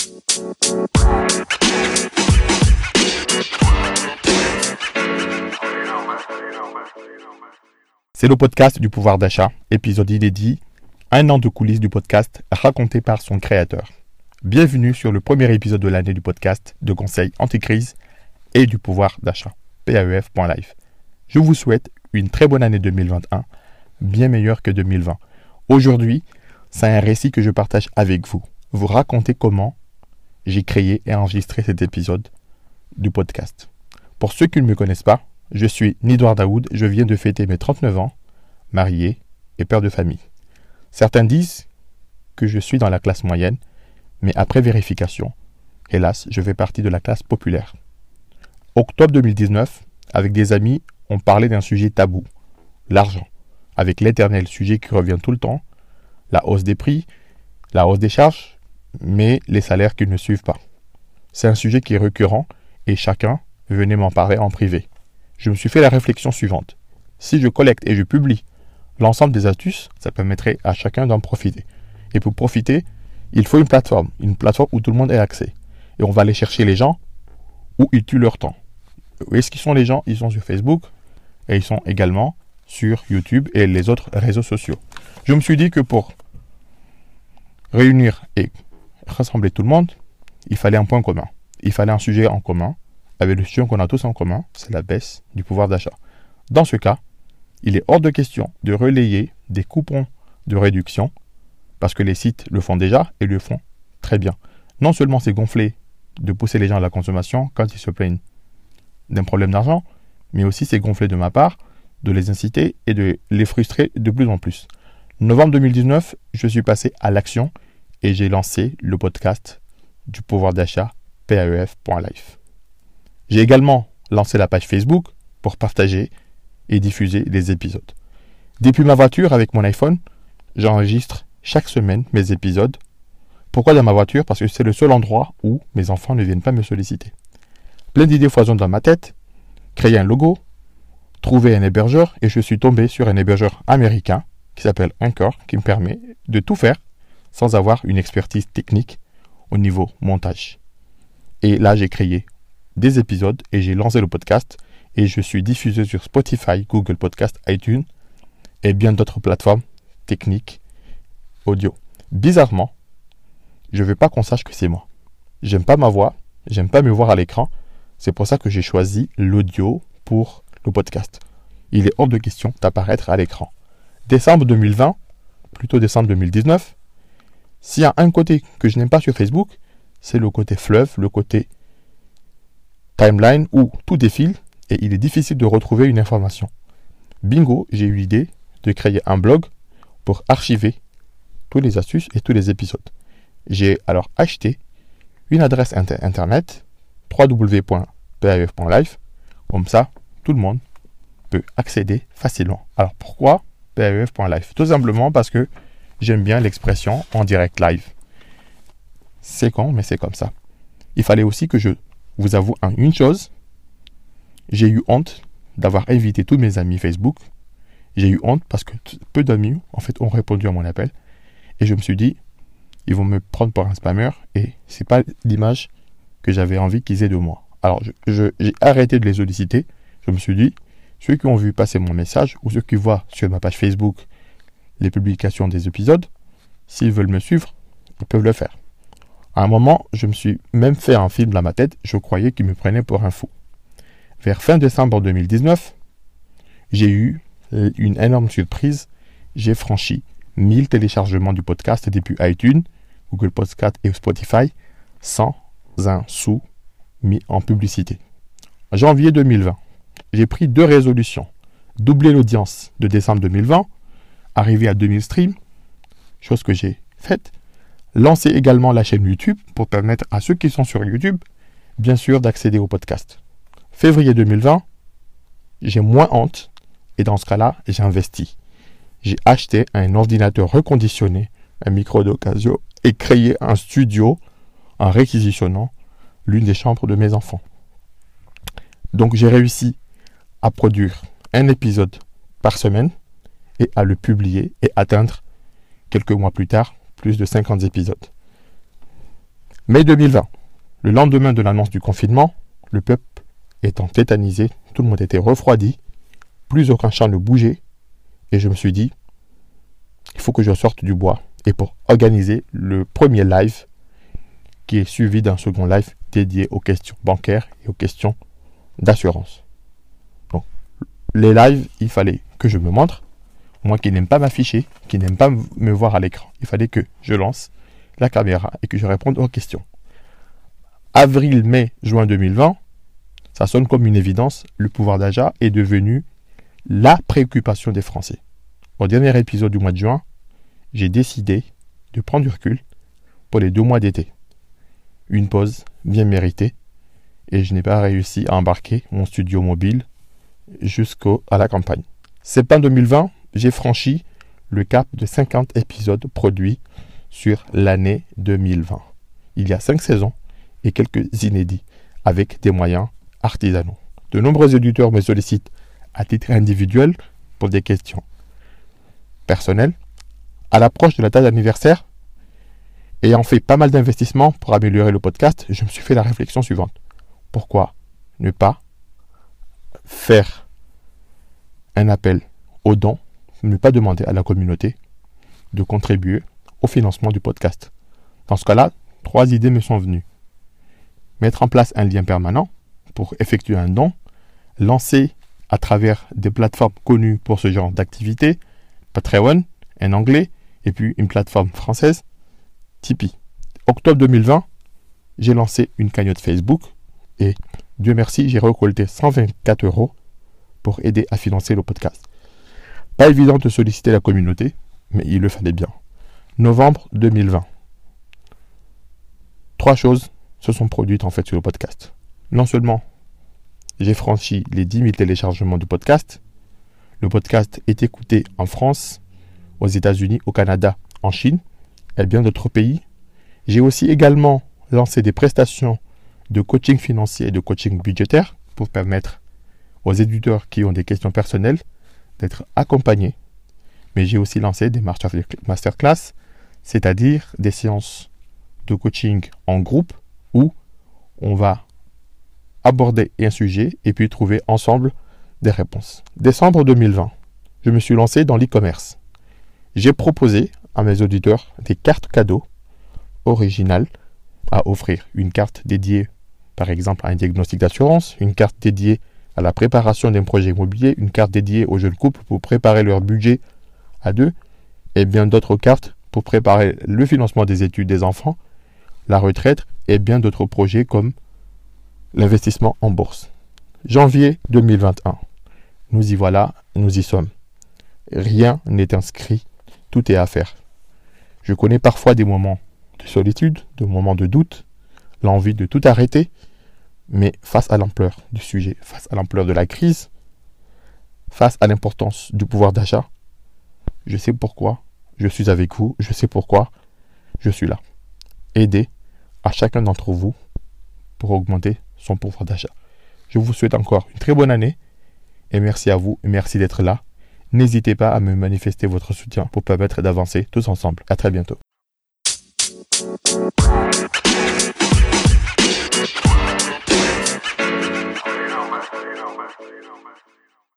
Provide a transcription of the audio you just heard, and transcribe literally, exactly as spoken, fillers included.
C'est le podcast du pouvoir d'achat, épisode inédit, un an de coulisses du podcast raconté par son créateur. Bienvenue sur le premier épisode de l'année du podcast de conseils anti-crise et du pouvoir d'achat, P A E F point live. Je vous souhaite une très bonne année deux mille vingt et un, bien meilleure que deux mille vingt. Aujourd'hui, c'est un récit que je partage avec vous. Vous raconter comment j'ai créé et enregistré cet épisode du podcast. Pour ceux qui ne me connaissent pas, je suis Nidouard Daoud, je viens de fêter mes trente-neuf ans, marié et père de famille. Certains disent que je suis dans la classe moyenne, mais après vérification, hélas, je fais partie de la classe populaire. Octobre deux mille dix-neuf, avec des amis, on parlait d'un sujet tabou, l'argent, avec l'éternel sujet qui revient tout le temps, la hausse des prix, la hausse des charges, mais les salaires qui ne suivent pas. C'est un sujet qui est récurrent et chacun venait m'en parler en privé. Je me suis fait la réflexion suivante. Si je collecte et je publie l'ensemble des astuces, ça permettrait à chacun d'en profiter. Et pour profiter, il faut une plateforme, une plateforme où tout le monde ait accès. Et on va aller chercher les gens où ils tuent leur temps. Où est-ce qu'ils sont les gens? Ils sont sur Facebook et ils sont également sur YouTube et les autres réseaux sociaux. Je me suis dit que pour réunir et rassembler tout le monde, il fallait un point commun. Il fallait un sujet en commun, avec le sujet qu'on a tous en commun, c'est la baisse du pouvoir d'achat. Dans ce cas, il est hors de question de relayer des coupons de réduction, parce que les sites le font déjà et le font très bien. Non seulement c'est gonflé de pousser les gens à la consommation quand ils se plaignent d'un problème d'argent, mais aussi c'est gonflé de ma part de les inciter et de les frustrer de plus en plus. Novembre deux mille dix-neuf, je suis passé à l'action et j'ai lancé le podcast du pouvoir d'achat P A E F point live. J'ai également lancé la page Facebook pour partager et diffuser les épisodes. Depuis ma voiture avec mon iPhone, j'enregistre chaque semaine mes épisodes. Pourquoi dans ma voiture? Parce que c'est le seul endroit où mes enfants ne viennent pas me solliciter. Plein d'idées foisonnent dans ma tête. Créer un logo, trouver un hébergeur et je suis tombé sur un hébergeur américain qui s'appelle Anchor qui me permet de tout faire sans avoir une expertise technique au niveau montage. Et là, j'ai créé des épisodes et j'ai lancé le podcast et je suis diffusé sur Spotify, Google Podcast, iTunes et bien d'autres plateformes techniques audio. Bizarrement, je ne veux pas qu'on sache que c'est moi. J'aime pas ma voix, j'aime pas me voir à l'écran. C'est pour ça que j'ai choisi l'audio pour le podcast. Il est hors de question d'apparaître à l'écran. Décembre deux mille vingt, plutôt décembre deux mille dix-neuf, s'il y a un côté que je n'aime pas sur Facebook, c'est le côté fleuve, le côté timeline où tout défile et il est difficile de retrouver une information. Bingo, j'ai eu l'idée de créer un blog pour archiver toutes les astuces et tous les épisodes. J'ai alors acheté une adresse inter- internet w w w point p a e f point live. Comme ça, tout le monde peut accéder facilement. Alors pourquoi P A E F point live? Tout simplement parce que j'aime bien l'expression en direct live. C'est con, mais c'est comme ça. Il fallait aussi que je vous avoue une chose. J'ai eu honte d'avoir invité tous mes amis Facebook. J'ai eu honte parce que peu d'amis, en fait, ont répondu à mon appel. Et je me suis dit, ils vont me prendre pour un spammer. Et c'est pas l'image que j'avais envie qu'ils aient de moi. Alors, je, je, j'ai arrêté de les solliciter. Je me suis dit, ceux qui ont vu passer mon message ou ceux qui voient sur ma page Facebook les publications des épisodes, s'ils veulent me suivre, ils peuvent le faire. À un moment, je me suis même fait un film dans ma tête, je croyais qu'ils me prenaient pour un fou. Vers fin décembre deux mille dix-neuf, j'ai eu une énorme surprise. J'ai franchi mille téléchargements du podcast depuis iTunes, Google Podcast et Spotify, sans un sou mis en publicité. En janvier deux mille vingt, j'ai pris deux résolutions. Doubler l'audience de décembre deux mille vingt, arriver à deux mille streams, chose que j'ai faite. Lancer également la chaîne YouTube pour permettre à ceux qui sont sur YouTube, bien sûr, d'accéder au podcast. Février deux mille vingt, j'ai moins honte et dans ce cas-là, j'ai investi. J'ai acheté un ordinateur reconditionné, un micro d'occasion et créé un studio en réquisitionnant l'une des chambres de mes enfants. Donc j'ai réussi à produire un épisode par semaine et à le publier et atteindre quelques mois plus tard plus de cinquante épisodes. mai deux mille vingt, le lendemain de l'annonce du confinement, le peuple étant tétanisé, tout le monde était refroidi, plus aucun champ ne bougeait, et je me suis dit, il faut que je sorte du bois. Et pour organiser le premier live, qui est suivi d'un second live dédié aux questions bancaires et aux questions d'assurance. Donc, les lives, il fallait que je me montre, moi qui n'aime pas m'afficher, qui n'aime pas me voir à l'écran. Il fallait que je lance la caméra et que je réponde aux questions. Avril, mai, juin deux mille vingt, ça sonne comme une évidence, le pouvoir d'achat est devenu la préoccupation des Français. Au dernier épisode du mois de juin, j'ai décidé de prendre du recul pour les deux mois d'été. Une pause bien méritée et je n'ai pas réussi à embarquer mon studio mobile jusqu'à la campagne. Septembre deux mille vingt, j'ai franchi le cap de cinquante épisodes produits sur l'année deux mille vingt. Il y a cinq saisons et quelques inédits avec des moyens artisanaux. De nombreux éditeurs me sollicitent à titre individuel pour des questions personnelles. À l'approche de la date d'anniversaire, ayant fait pas mal d'investissements pour améliorer le podcast, je me suis fait la réflexion suivante. Pourquoi ne pas faire un appel aux dons, ne pas demander à la communauté de contribuer au financement du podcast? Dans ce cas-là, trois idées me sont venues. Mettre en place un lien permanent pour effectuer un don, lancer à travers des plateformes connues pour ce genre d'activité, Patreon, en anglais, et puis une plateforme française, Tipeee. Octobre deux mille vingt, j'ai lancé une cagnotte Facebook et Dieu merci, j'ai récolté cent vingt-quatre euros pour aider à financer le podcast. Pas évident de solliciter la communauté, mais il le fallait bien. Novembre deux mille vingt. Trois choses se sont produites en fait sur le podcast. Non seulement j'ai franchi les dix mille téléchargements du podcast, le podcast est écouté en France, aux États-Unis, au Canada, en Chine et bien d'autres pays. J'ai aussi également lancé des prestations de coaching financier et de coaching budgétaire pour permettre aux éditeurs qui ont des questions personnelles d'être accompagnés. Mais j'ai aussi lancé des masterclass, c'est-à-dire des séances de coaching en groupe où on va aborder un sujet et puis trouver ensemble des réponses. Décembre deux mille vingt, je me suis lancé dans l'e-commerce. J'ai proposé à mes auditeurs des cartes cadeaux originales à offrir. Une carte dédiée, par exemple, à un diagnostic d'assurance, une carte dédiée à la préparation d'un projet immobilier, une carte dédiée aux jeunes couples pour préparer leur budget à deux, et bien d'autres cartes pour préparer le financement des études des enfants, la retraite et bien d'autres projets comme l'investissement en bourse. Janvier deux mille vingt et un. Nous y voilà, nous y sommes. Rien n'est inscrit, tout est à faire. Je connais parfois des moments de solitude, des moments de doute, l'envie de tout arrêter, mais face à l'ampleur du sujet, face à l'ampleur de la crise, face à l'importance du pouvoir d'achat, je sais pourquoi je suis avec vous, je sais pourquoi je suis là. Aider à chacun d'entre vous pour augmenter son pouvoir d'achat. Je vous souhaite encore une très bonne année et merci à vous et merci d'être là. N'hésitez pas à me manifester votre soutien pour permettre d'avancer tous ensemble. À très bientôt.